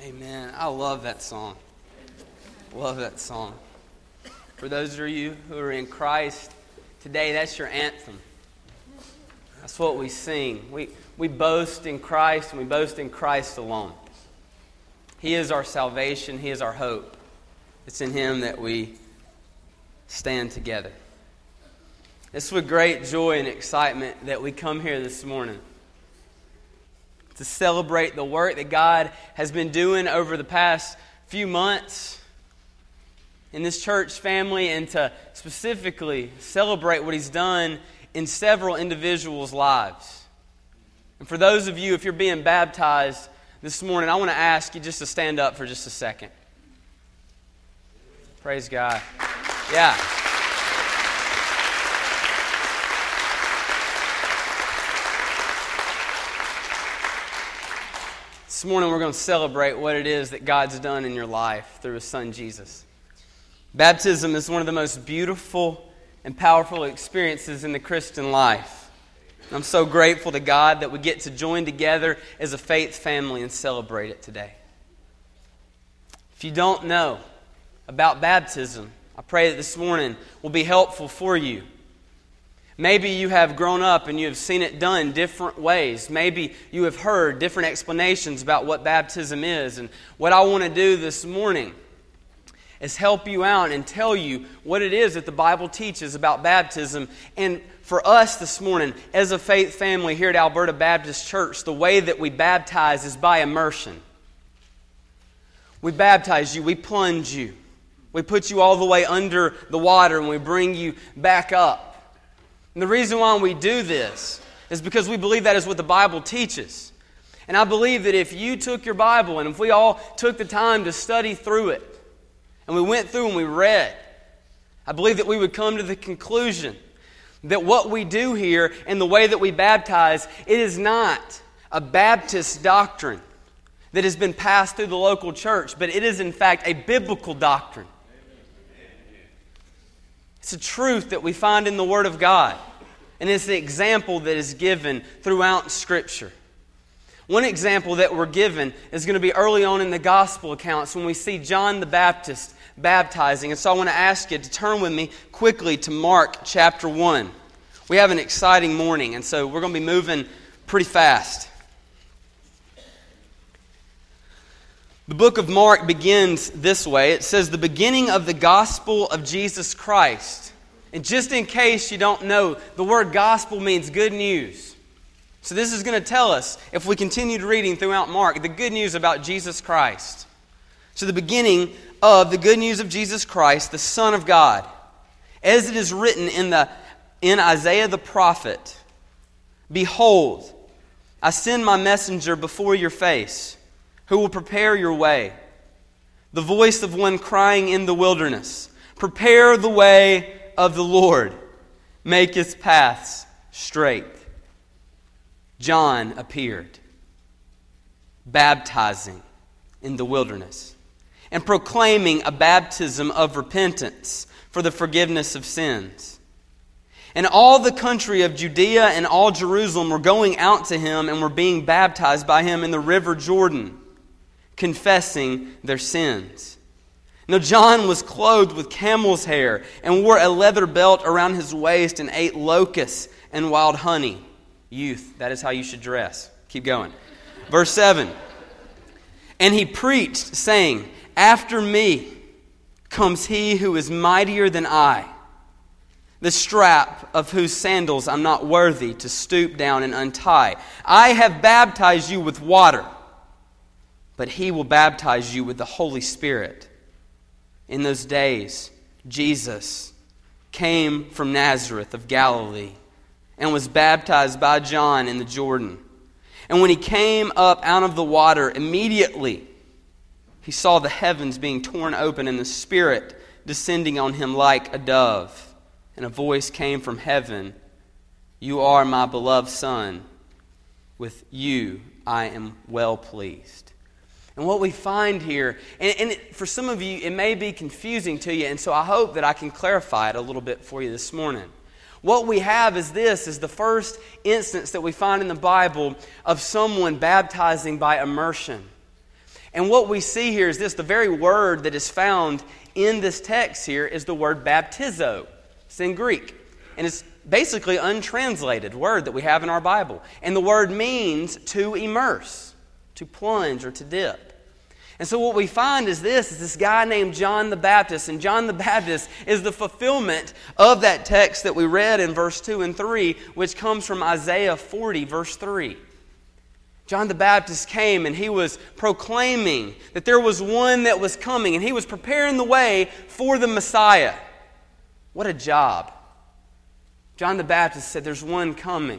Amen. I love that song. Love that song. For those of you who are in Christ, today that's your anthem. That's what we sing. We boast in Christ, and we boast in Christ alone. He is our salvation. He is our hope. It's in Him that we stand together. It's with great joy and excitement that we come here this morning to celebrate the work that God has been doing over the past few months in this church family, and to specifically celebrate what He's done in several individuals' lives. And for those of you, if you're being baptized this morning, I want to ask you just to stand up for just a second. Praise God. Yeah. This morning we're going to celebrate what it is that God's done in your life through His Son Jesus. Baptism is one of the most beautiful and powerful experiences in the Christian life. I'm so grateful to God that we get to join together as a faith family and celebrate it today. If you don't know about baptism, I pray that this morning will be helpful for you. Maybe you have grown up and you have seen it done different ways. Maybe you have heard different explanations about what baptism is. And what I want to do this morning is help you out and tell you what it is that the Bible teaches about baptism. And for us this morning, as a faith family here at Alberta Baptist Church, the way that we baptize is by immersion. We baptize you, we plunge you. We put you all the way under the water and we bring you back up. And the reason why we do this is because we believe that is what the Bible teaches. And I believe that if you took your Bible and if we all took the time to study through it, and we went through and we read, I believe that we would come to the conclusion that what we do here and the way that we baptize, it is not a Baptist doctrine that has been passed through the local church, but it is in fact a biblical doctrine. It's a truth that we find in the Word of God. And it's the example that is given throughout Scripture. One example that we're given is going to be early on in the Gospel accounts when we see John the Baptist baptizing. And so I want to ask you to turn with me quickly to Mark chapter 1. We have an exciting morning, and so we're going to be moving pretty fast. The book of Mark begins this way. It says, the beginning of the gospel of Jesus Christ. And just in case you don't know, the word gospel means good news. So this is going to tell us, if we continue reading throughout Mark, the good news about Jesus Christ. So the beginning of the good news of Jesus Christ, the Son of God. As it is written in Isaiah the prophet, behold, I send my messenger before your face, who will prepare your way. The voice of one crying in the wilderness, prepare the way of the Lord, make His paths straight. John appeared, baptizing in the wilderness, and proclaiming a baptism of repentance for the forgiveness of sins. And all the country of Judea and all Jerusalem were going out to Him and were being baptized by Him in the river Jordan, confessing their sins. Now John was clothed with camel's hair and wore a leather belt around his waist and ate locusts and wild honey. Youth, that is how you should dress. Keep going. Verse 7. And he preached, saying, after me comes He who is mightier than I, the strap of whose sandals I'm not worthy to stoop down and untie. I have baptized you with water, but He will baptize you with the Holy Spirit. In those days, Jesus came from Nazareth of Galilee and was baptized by John in the Jordan. And when He came up out of the water, immediately He saw the heavens being torn open and the Spirit descending on Him like a dove. And a voice came from heaven, you are my beloved Son. With you I am well pleased. And what we find here, and for some of you, it may be confusing to you, and so I hope that I can clarify it a little bit for you this morning. What we have is the first instance that we find in the Bible of someone baptizing by immersion. And what we see here is this: the very word that is found in this text here is the word baptizo. It's in Greek. And it's basically an untranslated word that we have in our Bible. And the word means to immerse, to plunge, or to dip. And so what we find is this guy named John the Baptist. And John the Baptist is the fulfillment of that text that we read in verse 2 and 3, which comes from Isaiah 40, verse 3. John the Baptist came and he was proclaiming that there was one that was coming, and he was preparing the way for the Messiah. What a job. John the Baptist said, there's one coming.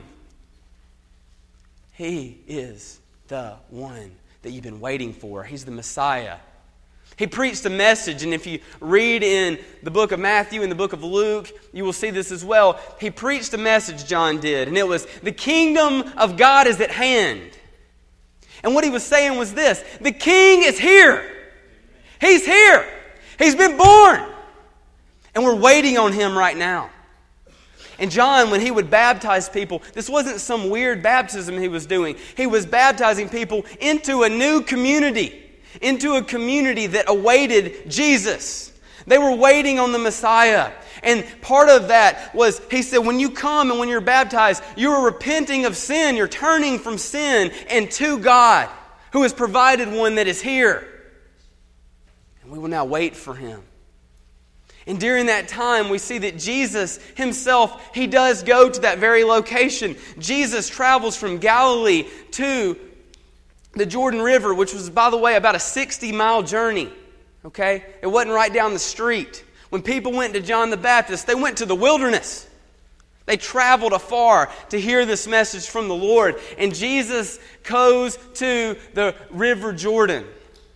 He is the one that you've been waiting for. He's the Messiah. He preached a message, and if you read in the book of Matthew and the book of Luke, you will see this as well. He preached a message, John did, and it was, the kingdom of God is at hand. And what he was saying was this: the King is here. He's here. He's been born. And we're waiting on Him right now. And John, when he would baptize people, this wasn't some weird baptism he was doing. He was baptizing people into a new community, into a community that awaited Jesus. They were waiting on the Messiah. And part of that was, he said, when you come and when you're baptized, you are repenting of sin. You're turning from sin and to God, who has provided one that is here. And we will now wait for Him. And during that time, we see that Jesus Himself, He does go to that very location. Jesus travels from Galilee to the Jordan River, which was, by the way, about a 60-mile journey. Okay? It wasn't right down the street. When people went to John the Baptist, they went to the wilderness. They traveled afar to hear this message from the Lord. And Jesus goes to the River Jordan.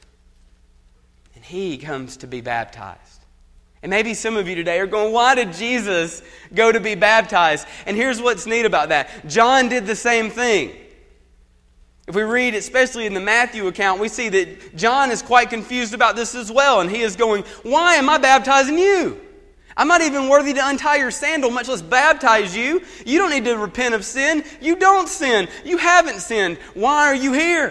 And He comes to be baptized. And maybe some of you today are going, why did Jesus go to be baptized? And here's what's neat about that. John did the same thing. If we read, especially in the Matthew account, we see that John is quite confused about this as well. And he is going, why am I baptizing you? I'm not even worthy to untie your sandal, much less baptize you. You don't need to repent of sin. You don't sin. You haven't sinned. Why are you here?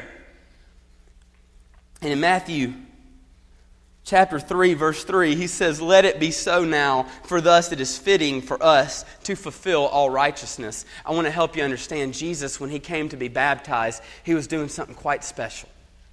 And in Matthew chapter 3, verse 3, he says, let it be so now, for thus it is fitting for us to fulfill all righteousness. I want to help you understand, Jesus, when He came to be baptized, He was doing something quite special.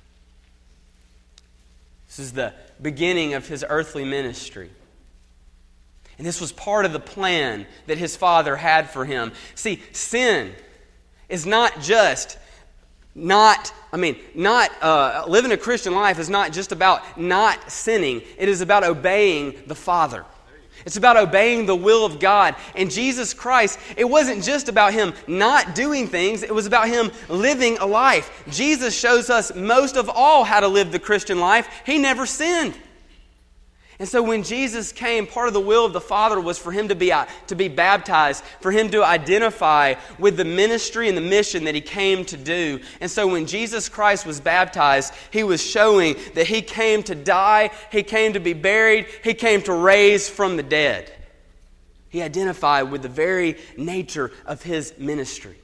This is the beginning of His earthly ministry. And this was part of the plan that His Father had for Him. See, sin is not just living a Christian life is not just about not sinning. It is about obeying the Father. It's about obeying the will of God. And Jesus Christ, it wasn't just about Him not doing things. It was about Him living a life. Jesus shows us most of all how to live the Christian life. He never sinned. And so when Jesus came, part of the will of the Father was for Him to be baptized, for Him to identify with the ministry and the mission that He came to do. And so when Jesus Christ was baptized, He was showing that He came to die, He came to be buried, He came to raise from the dead. He identified with the very nature of His ministry.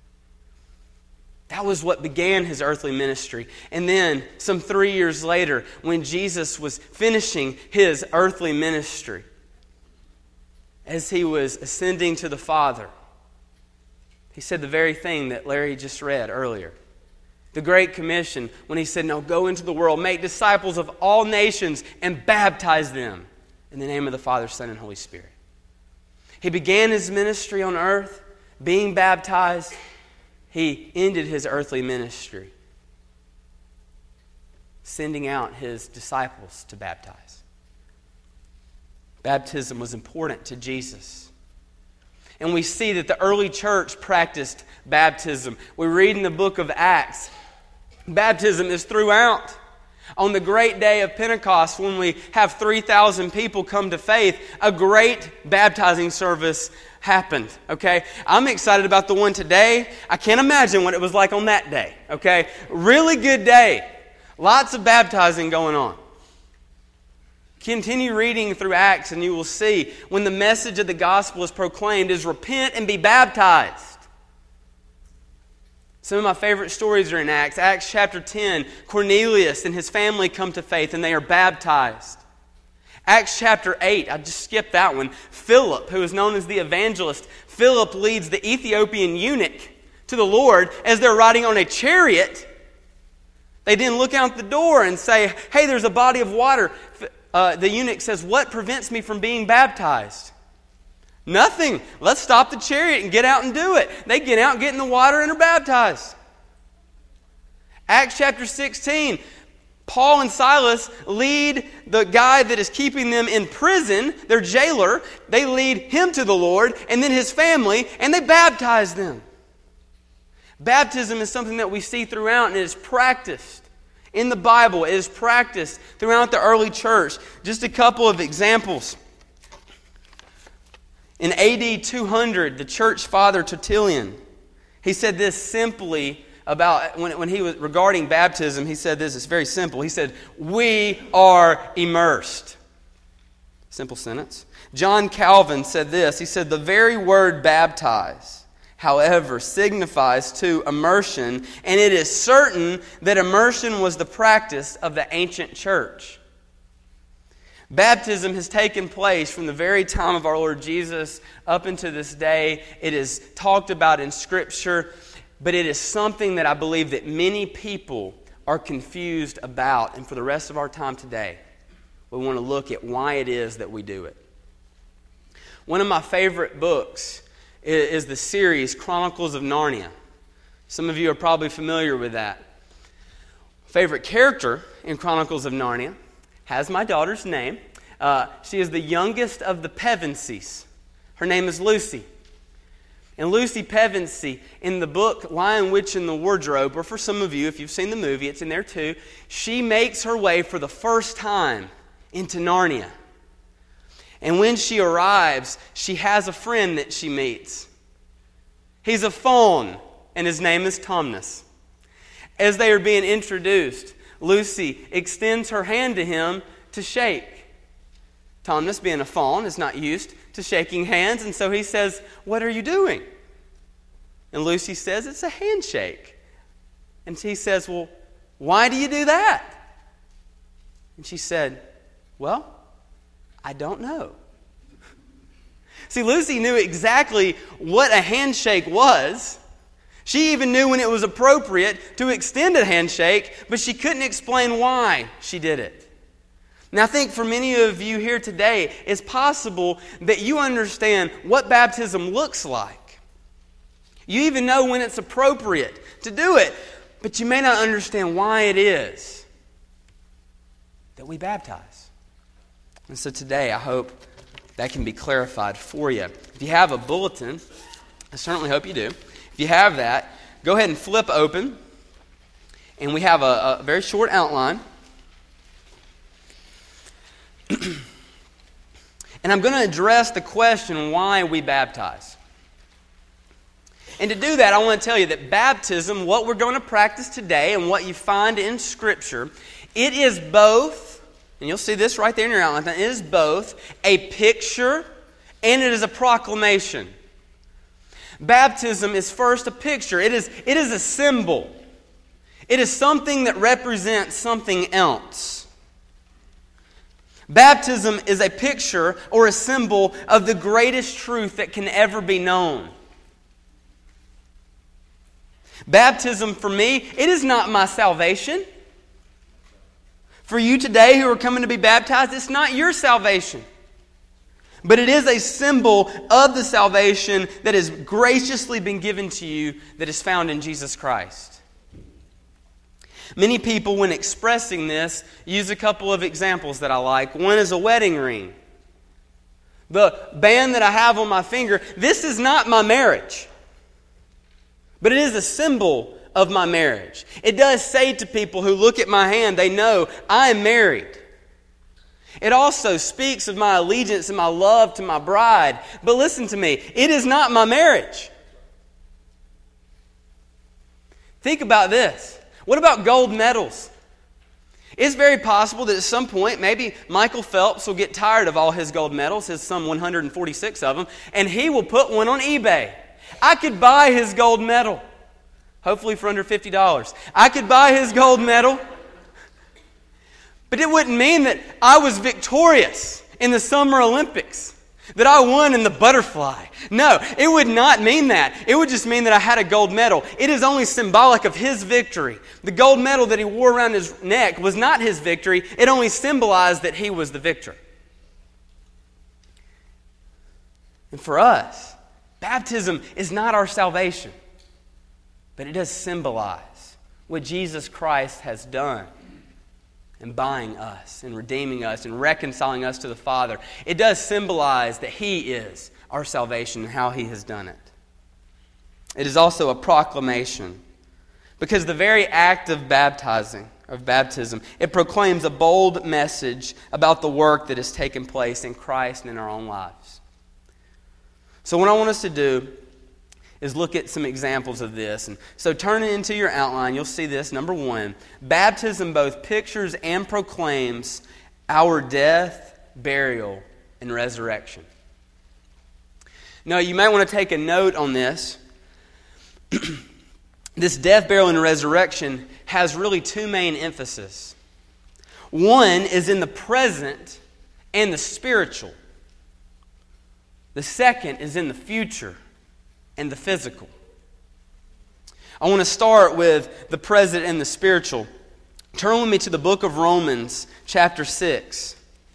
That was what began His earthly ministry. And then, some 3 years later, when Jesus was finishing His earthly ministry, as He was ascending to the Father, He said the very thing that Larry just read earlier. The Great Commission, when He said, "No, go into the world, make disciples of all nations, and baptize them in the name of the Father, Son, and Holy Spirit." He began His ministry on earth, being baptized. He ended His earthly ministry, sending out His disciples to baptize. Baptism was important to Jesus. And we see that the early church practiced baptism. We read in the book of Acts, baptism is throughout. On the great day of Pentecost, when we have 3,000 people come to faith, a great baptizing service happened, okay? I'm excited about the one today. I can't imagine what it was like on that day, okay? Really good day. Lots of baptizing going on. Continue reading through Acts and you will see when the message of the gospel is proclaimed is repent and be baptized. Some of my favorite stories are in Acts. Acts chapter 10, Cornelius and his family come to faith and they are baptized. Acts chapter 8, I just skipped that one. Philip, who is known as the evangelist, Philip leads the Ethiopian eunuch to the Lord as they're riding on a chariot. They then look out the door and say, hey, there's a body of water. The eunuch says, what prevents me from being baptized? Nothing. Let's stop the chariot and get out and do it. They get out, get in the water, and are baptized. Acts chapter 16, Paul and Silas lead the guy that is keeping them in prison, their jailer, they lead him to the Lord, and then his family, and they baptize them. Baptism is something that we see throughout, and it is practiced in the Bible. It is practiced throughout the early church. Just a couple of examples. In AD 200, the church father Tertullian, he said this simply about, when he was regarding baptism, he said this, it's very simple. He said, we are immersed. Simple sentence. John Calvin said this, he said, the very word baptize, however, signifies to immersion, and it is certain that immersion was the practice of the ancient church. Baptism has taken place from the very time of our Lord Jesus up into this day. It is talked about in Scripture, but it is something that I believe that many people are confused about. And for the rest of our time today, we want to look at why it is that we do it. One of my favorite books is the series Chronicles of Narnia. Some of you are probably familiar with that. Favorite character in Chronicles of Narnia has my daughter's name. She is the youngest of the Pevensies. Her name is Lucy. And Lucy Pevensey, in the book Lion, Witch, and the Wardrobe, or for some of you, if you've seen the movie, it's in there too, she makes her way for the first time into Narnia. And when she arrives, she has a friend that she meets. He's a faun, and his name is Tumnus. As they are being introduced, Lucy extends her hand to him to shake. Tumnus, being a faun, is not used to shaking hands, and so he says, what are you doing? And Lucy says, it's a handshake. And he says, well, why do you do that? And she said, well, I don't know. See, Lucy knew exactly what a handshake was. She even knew when it was appropriate to extend a handshake, but she couldn't explain why she did it. Now, I think for many of you here today, it's possible that you understand what baptism looks like. You even know when it's appropriate to do it, but you may not understand why it is that we baptize. And so today, I hope that can be clarified for you. If you have a bulletin, I certainly hope you do. If you have that, go ahead and flip open, and we have a very short outline. And I'm going to address the question why we baptize. And to do that, I want to tell you that baptism, what we're going to practice today and what you find in Scripture, it is both, and you'll see this right there in your outline, it is both a picture and it is a proclamation. Baptism is first a picture. It is a symbol. It is something that represents something else. Baptism is a picture or a symbol of the greatest truth that can ever be known. Baptism for me, it is not my salvation. For you today who are coming to be baptized, it's not your salvation. But it is a symbol of the salvation that has graciously been given to you that is found in Jesus Christ. Many people, when expressing this, use a couple of examples that I like. One is a wedding ring. The band that I have on my finger, this is not my marriage. But it is a symbol of my marriage. It does say to people who look at my hand, they know I am married. It also speaks of my allegiance and my love to my bride. But listen to me, it is not my marriage. Think about this. What about gold medals? It's very possible that at some point, maybe Michael Phelps will get tired of all his gold medals, his some 146 of them, and he will put one on eBay. I could buy his gold medal. hopefully for under $50. I could buy his gold medal, but it wouldn't mean that I was victorious in the Summer Olympics, that I won in the butterfly. No, it would not mean that. It would just mean that I had a gold medal. It is only symbolic of his victory. The gold medal that he wore around his neck was not his victory. It only symbolized that he was the victor. And for us, baptism is not our salvation, but it does symbolize what Jesus Christ has done in buying us and redeeming us and reconciling us to the Father. It does symbolize that He is our salvation and how He has done it. It is also a proclamation, because the very act of baptism, it proclaims a bold message about the work that has taken place in Christ and in our own lives. So what I want us to do is look at some examples of this. And so turn it into your outline. You'll see this. Number one, baptism both pictures and proclaims our death, burial, and resurrection. Now, you might want to take a note on this. This death, burial, and resurrection has really two main emphases. One is in the present and the spiritual. The second is in the future and the physical. I want to start with the present and the spiritual. Turn with me to the book of Romans, chapter 6.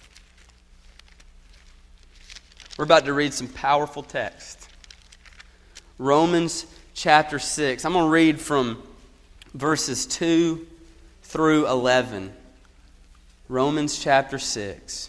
We're about to read some powerful text. Romans chapter 6. I'm going to read from verses 2 through 11. Romans chapter 6.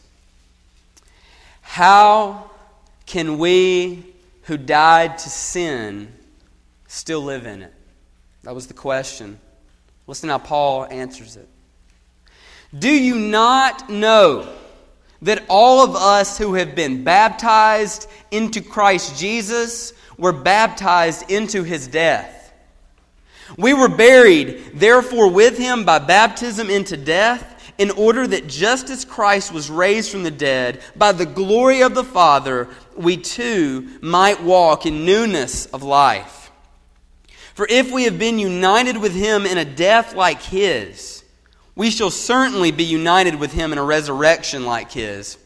How can we who died to sin still live in it? That was the question. Listen how Paul answers it. Do you not know that all of us who have been baptized into Christ Jesus were baptized into His death? We were buried, therefore, with Him by baptism into death, in order that just as Christ was raised from the dead by the glory of the Father, we too might walk in newness of life. For if we have been united with Him in a death like His, we shall certainly be united with Him in a resurrection like His.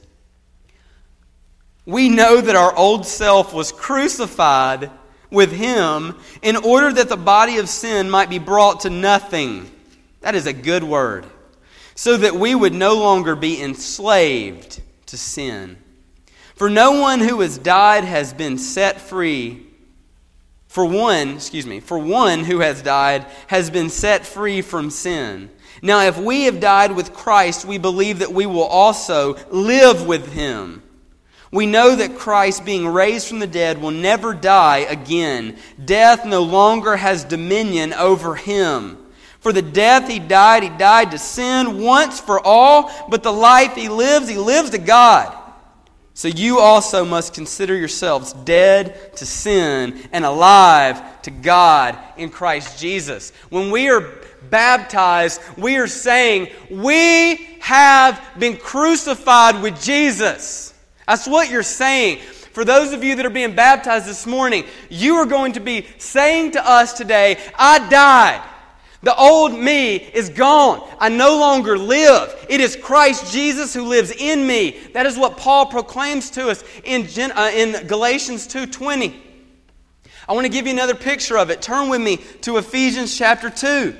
We know that our old self was crucified with Him in order that the body of sin might be brought to nothing. That is a good word. So that we would no longer be enslaved to sin. For no one who has died has been set free. For one who has died has been set free from sin. Now if we have died with Christ, we believe that we will also live with Him. We know that Christ, being raised from the dead, will never die again. Death no longer has dominion over Him. For the death He died to sin once for all, but the life He lives to God. So you also must consider yourselves dead to sin and alive to God in Christ Jesus. When we are baptized, we are saying, we have been crucified with Jesus. That's what you're saying. For those of you that are being baptized this morning, you are going to be saying to us today, I died. The old me is gone. I no longer live. It is Christ Jesus who lives in me. That is what Paul proclaims to us in Galatians 2:20. I want to give you another picture of it. Turn with me to Ephesians chapter 2.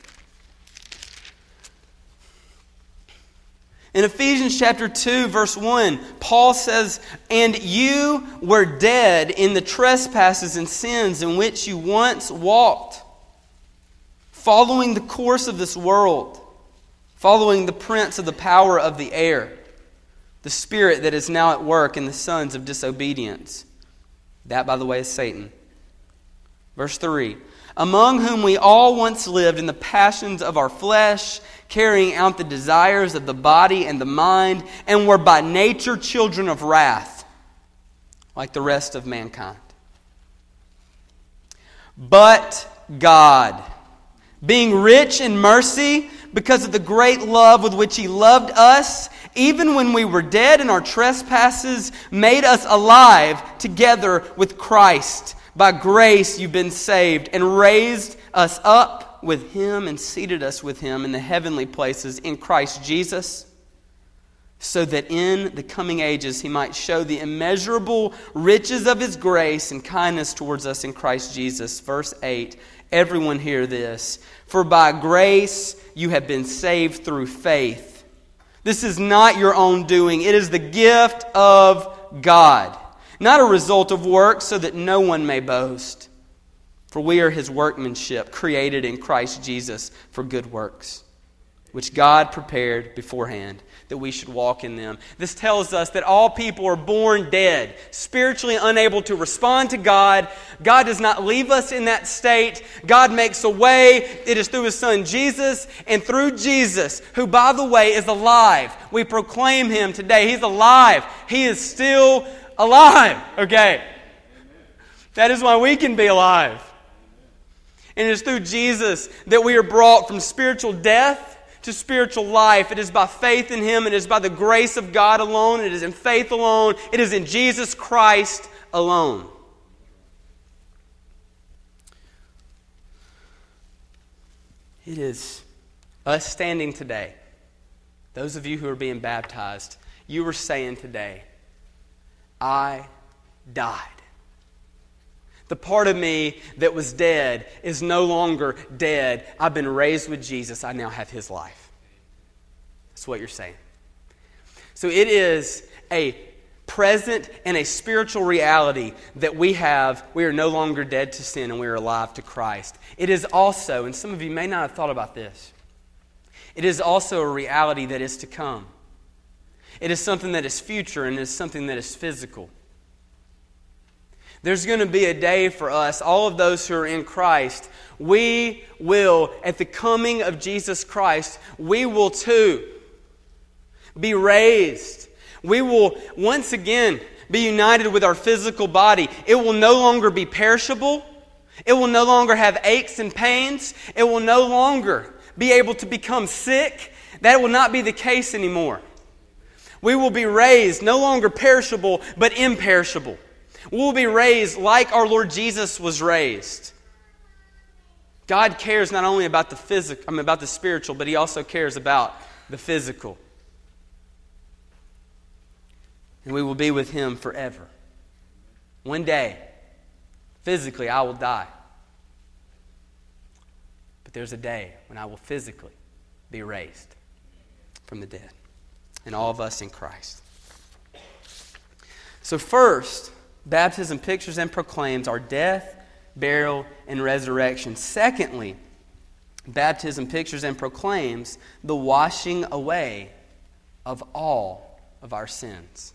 In Ephesians chapter 2, verse 1, Paul says, And you were dead in the trespasses and sins in which you once walked, following the course of this world, following the prince of the power of the air, the spirit that is now at work in the sons of disobedience. That, by the way, is Satan. Verse 3, Among whom we all once lived in the passions of our flesh, carrying out the desires of the body and the mind, and were by nature children of wrath, like the rest of mankind. But God, being rich in mercy, because of the great love with which He loved us, even when we were dead in our trespasses, made us alive together with Christ. By grace you've been saved, and raised us up with Him and seated us with Him in the heavenly places in Christ Jesus, so that in the coming ages He might show the immeasurable riches of His grace and kindness towards us in Christ Jesus. Verse 8, everyone hear this. For by grace you have been saved through faith. This is not your own doing. It is the gift of God, not a result of works, so that no one may boast. For we are His workmanship, created in Christ Jesus for good works, which God prepared beforehand that we should walk in them. This tells us that all people are born dead, spiritually unable to respond to God. God does not leave us in that state. God makes a way. It is through His Son Jesus, and through Jesus, who, by the way, is alive. We proclaim Him today. He's alive. He is still alive. Okay. That is why we can be alive. And it is through Jesus that we are brought from spiritual death to spiritual life. It is by faith in Him. It is by the grace of God alone. It is in faith alone. It is in Jesus Christ alone. It is us standing today. Those of you who are being baptized, you are saying today, I died. The part of me that was dead is no longer dead. I've been raised with Jesus. I now have His life. That's what you're saying. So it is a present and a spiritual reality that we have. We are no longer dead to sin and we are alive to Christ. It is also, and some of you may not have thought about this, it is also a reality that is to come. It is something that is future and it is something that is physical. There's going to be a day for us, all of those who are in Christ. We will, at the coming of Jesus Christ, we will too be raised. We will once again be united with our physical body. It will no longer be perishable. It will no longer have aches and pains. It will no longer be able to become sick. That will not be the case anymore. We will be raised, no longer perishable, but imperishable. We will be raised like our Lord Jesus was raised. God cares not only about about the spiritual, but He also cares about the physical. And we will be with Him forever. One day, physically, I will die. But there's a day when I will physically be raised from the dead. And all of us in Christ. So first, baptism pictures and proclaims our death, burial, and resurrection. Secondly, baptism pictures and proclaims the washing away of all of our sins.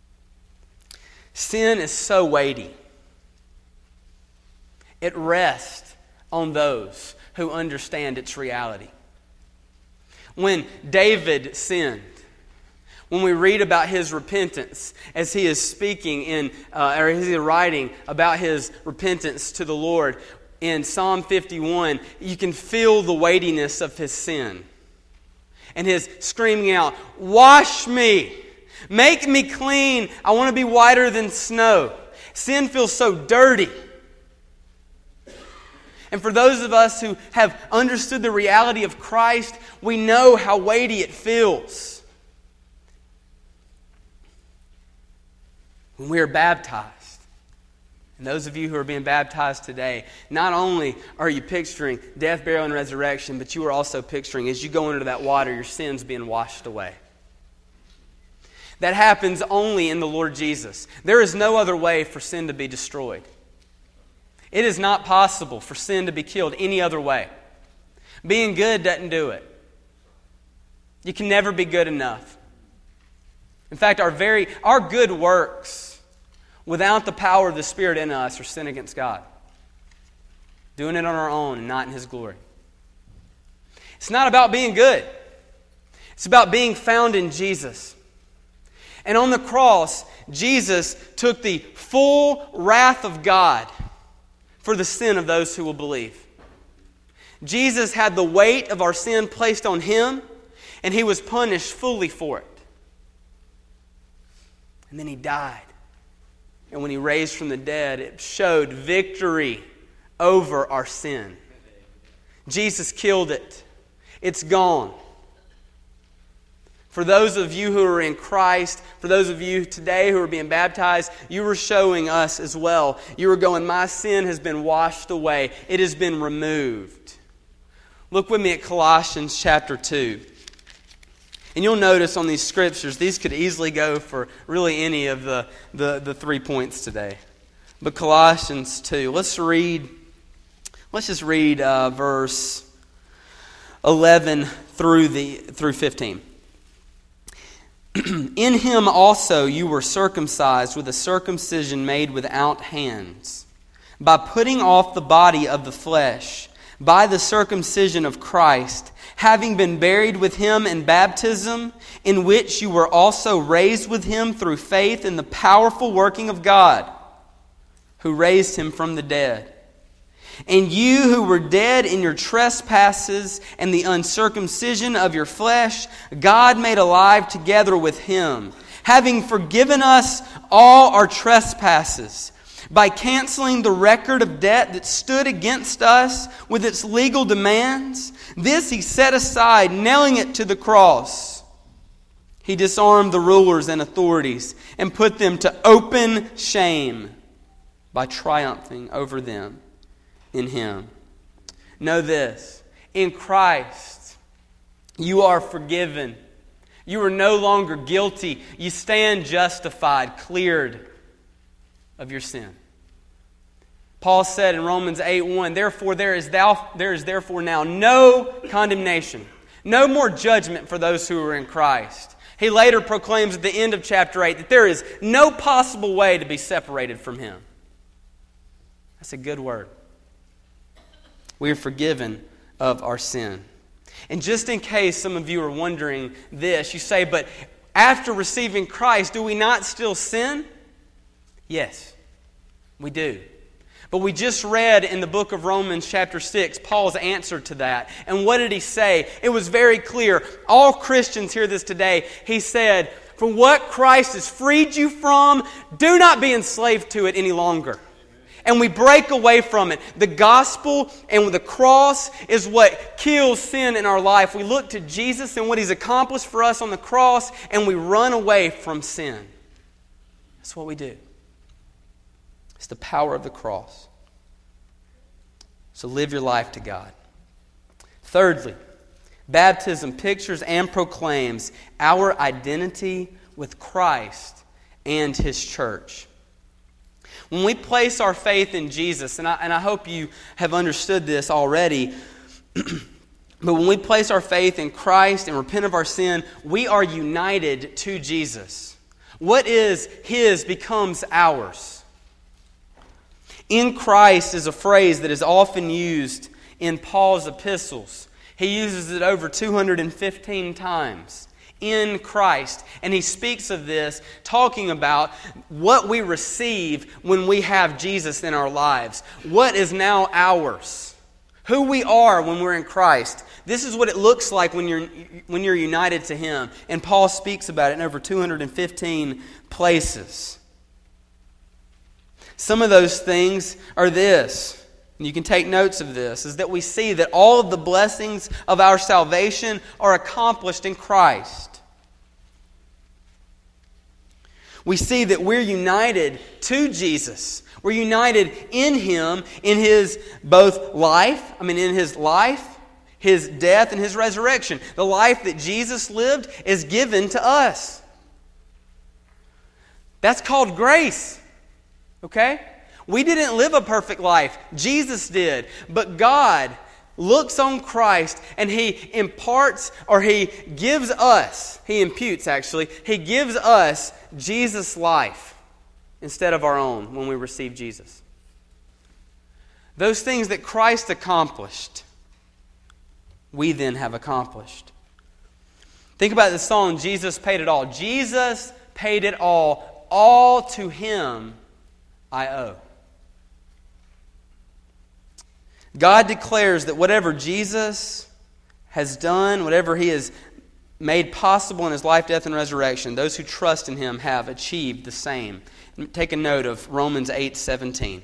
Sin is so weighty. It rests on those who understand its reality. When David sinned, when we read about his repentance, as he is speaking or as he is writing about his repentance to the Lord in Psalm 51, you can feel the weightiness of his sin. And his screaming out, "Wash me! Make me clean! I want to be whiter than snow." Sin feels so dirty. And for those of us who have understood the reality of Christ, we know how weighty it feels. When we are baptized, and those of you who are being baptized today, not only are you picturing death, burial, and resurrection, but you are also picturing, as you go into that water, your sins being washed away. That happens only in the Lord Jesus. There is no other way for sin to be destroyed. It is not possible for sin to be killed any other way. Being good doesn't do it. You can never be good enough. In fact, our good works without the power of the Spirit in us are sin against God. Doing it on our own and not in His glory. It's not about being good. It's about being found in Jesus. And on the cross, Jesus took the full wrath of God for the sin of those who will believe. Jesus had the weight of our sin placed on Him, and He was punished fully for it. And then He died. and when He raised from the dead, it showed victory over our sin. Jesus killed it. It's gone. For those of you who are in Christ, for those of you today who are being baptized, you were showing us as well. You were going, my sin has been washed away. It has been removed. Look with me at Colossians chapter 2. And you'll notice on these scriptures, these could easily go for really any of the 3 points today. But Colossians 2, let's just read verse 11 through 15. In Him also you were circumcised with a circumcision made without hands, by putting off the body of the flesh, by the circumcision of Christ, having been buried with Him in baptism, in which you were also raised with Him through faith in the powerful working of God, who raised Him from the dead. And you who were dead in your trespasses and the uncircumcision of your flesh, God made alive together with Him, having forgiven us all our trespasses, by canceling the record of debt that stood against us with its legal demands. This He set aside, nailing it to the cross. He disarmed the rulers and authorities and put them to open shame by triumphing over them in Him. Know this, in Christ you are forgiven. You are no longer guilty. You stand justified, cleared of your sin. Paul said in Romans 8:1, therefore there is therefore now no condemnation, no more judgment for those who are in Christ. He later proclaims at the end of chapter 8 that there is no possible way to be separated from Him. That's a good word. We are forgiven of our sin. And just in case some of you are wondering this, you say, but after receiving Christ, do we not still sin? Yes, we do. But we just read in the book of Romans chapter 6, Paul's answer to that. And what did he say? It was very clear. All Christians hear this today. He said, for what Christ has freed you from, do not be enslaved to it any longer. And we break away from it. The gospel and the cross is what kills sin in our life. We look to Jesus and what He's accomplished for us on the cross, and we run away from sin. That's what we do. It's the power of the cross. So live your life to God. Thirdly, baptism pictures and proclaims our identity with Christ and His church. When we place our faith in Jesus, and I hope you have understood this already, but when we place our faith in Christ and repent of our sin, we are united to Jesus. What is His becomes ours. In Christ is a phrase that is often used in Paul's epistles. He uses it over 215 times. In Christ. And he speaks of this, talking about what we receive when we have Jesus in our lives. What is now ours. Who we are when we're in Christ. This is what it looks like when you're united to Him. And Paul speaks about it in over 215 places. Some of those things are this. And you can take notes of this, is that we see that all of the blessings of our salvation are accomplished in Christ. We see that we're united to Jesus. We're united in Him, in His in His life, His death, and His resurrection. The life that Jesus lived is given to us. That's called grace. Okay? We didn't live a perfect life. Jesus did. But God looks on Christ and He imparts, or He gives us, He imputes actually, He gives us Jesus' life instead of our own when we receive Jesus. Those things that Christ accomplished, we then have accomplished. Think about the song, Jesus Paid It All. Jesus paid it all to Him I owe. God declares that whatever Jesus has done, whatever He has made possible in His life, death, and resurrection, those who trust in Him have achieved the same. Take a note of Romans 8:17.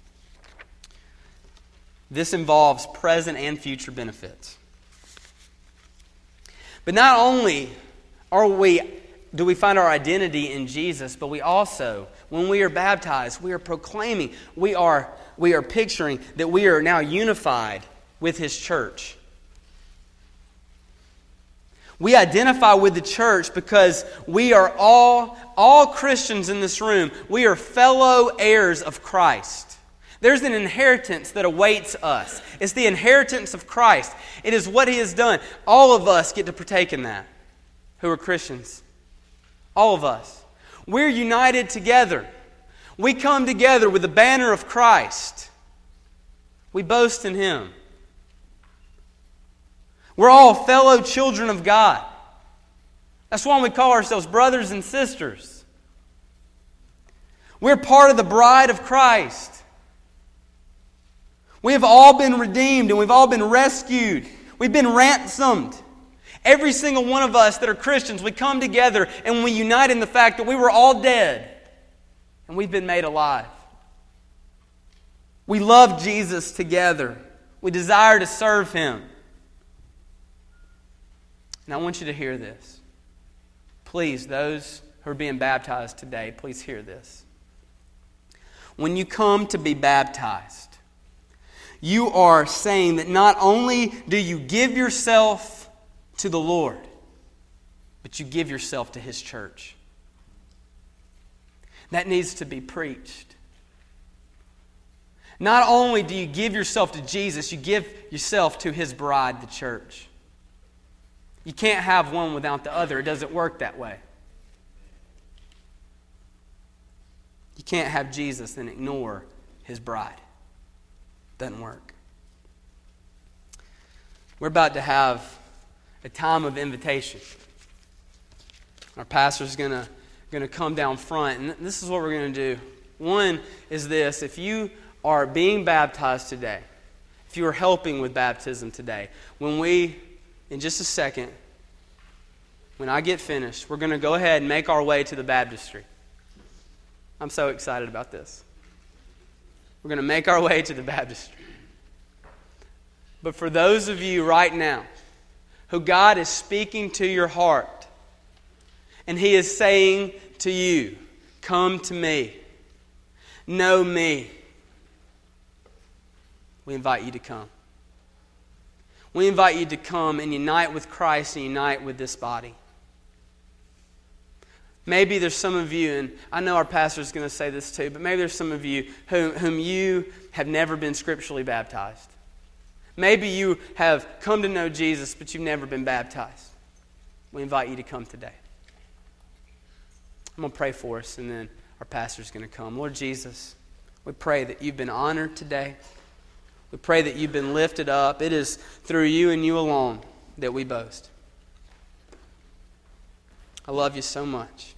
This involves present and future benefits. But not only do we find our identity in Jesus, but we also, when we are baptized, we are proclaiming, we are picturing that we are now unified with His church. We identify with the church because we are all Christians in this room. We are fellow heirs of Christ. There's an inheritance that awaits us. It's the inheritance of Christ. It is what He has done. All of us get to partake in that who are Christians. All of us. We're united together. We come together with the banner of Christ. We boast in Him. We're all fellow children of God. That's why we call ourselves brothers and sisters. We're part of the bride of Christ. We have all been redeemed and we've all been rescued. We've been ransomed. Every single one of us that are Christians, we come together and we unite in the fact that we were all dead and we've been made alive. We love Jesus together. We desire to serve Him. And I want you to hear this. Please, those who are being baptized today, please hear this. When you come to be baptized, you are saying that not only do you give yourself to the Lord, but you give yourself to His church. That needs to be preached. Not only do you give yourself to Jesus, you give yourself to His bride, the church. You can't have one without the other. It doesn't work that way. You can't have Jesus and ignore His bride. Doesn't work. We're about to have a time of invitation. Our pastor's going to come down front, and this is what we're going to do. One is this: if you are being baptized today, if you are helping with baptism today, in just a second, when I get finished, we're going to go ahead and make our way to the baptistry. I'm so excited about this. We're going to make our way to the baptistry. But for those of you right now who God is speaking to your heart, and He is saying to you, come to me, know me, we invite you to come. We invite you to come and unite with Christ and unite with this body. Maybe there's some of you, and I know our pastor is going to say this too, but maybe there's some of you whom you have never been scripturally baptized. Maybe you have come to know Jesus, but you've never been baptized. We invite you to come today. I'm going to pray for us, and then our pastor is going to come. Lord Jesus, we pray that you've been honored today. We pray that you've been lifted up. It is through you and you alone that we boast. I love you so much.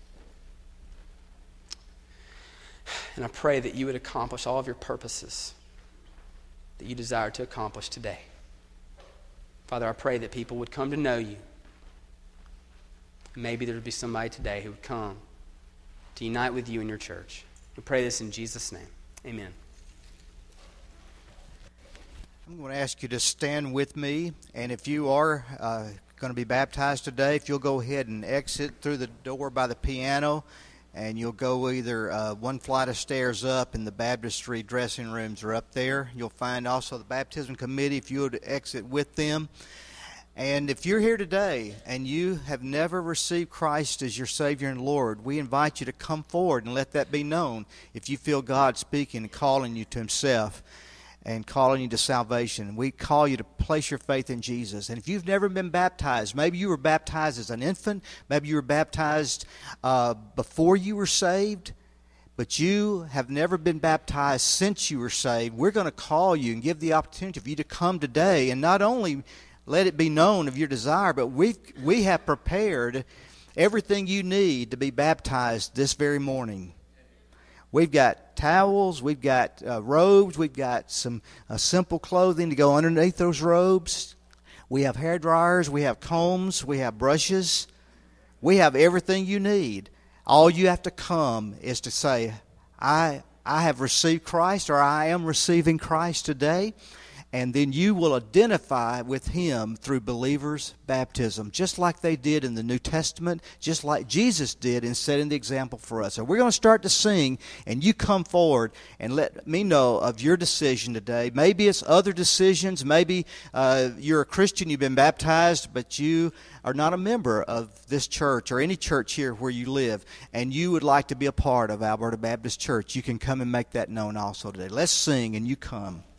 And I pray that you would accomplish all of your purposes that you desire to accomplish today. Father, I pray that people would come to know you. Maybe there would be somebody today who would come to unite with you in your church. We pray this in Jesus' name. Amen. I'm going to ask you to stand with me, and if you are going to be baptized today, if you'll go ahead and exit through the door by the piano, and you'll go either one flight of stairs up, and the baptistry dressing rooms are up there. You'll find also the baptism committee if you would exit with them. And if you're here today and you have never received Christ as your Savior and Lord, we invite you to come forward and let that be known if you feel God speaking and calling you to Himself and calling you to salvation. We call you to place your faith in Jesus. And if you've never been baptized, maybe you were baptized as an infant, maybe you were baptized before you were saved, but you have never been baptized since you were saved, we're going to call you and give the opportunity for you to come today and not only let it be known of your desire, but we have prepared everything you need to be baptized this very morning. We've got towels, we've got robes, we've got some simple clothing to go underneath those robes. We have hair dryers, we have combs, we have brushes. We have everything you need. All you have to come is to say, I have received Christ, or I am receiving Christ today. And then you will identify with Him through believers' baptism, just like they did in the New Testament, just like Jesus did in setting the example for us. So we're going to start to sing, and you come forward and let me know of your decision today. Maybe it's other decisions. Maybe you're a Christian, you've been baptized, but you are not a member of this church or any church here where you live, and you would like to be a part of Alberta Baptist Church. You can come and make that known also today. Let's sing, and you come.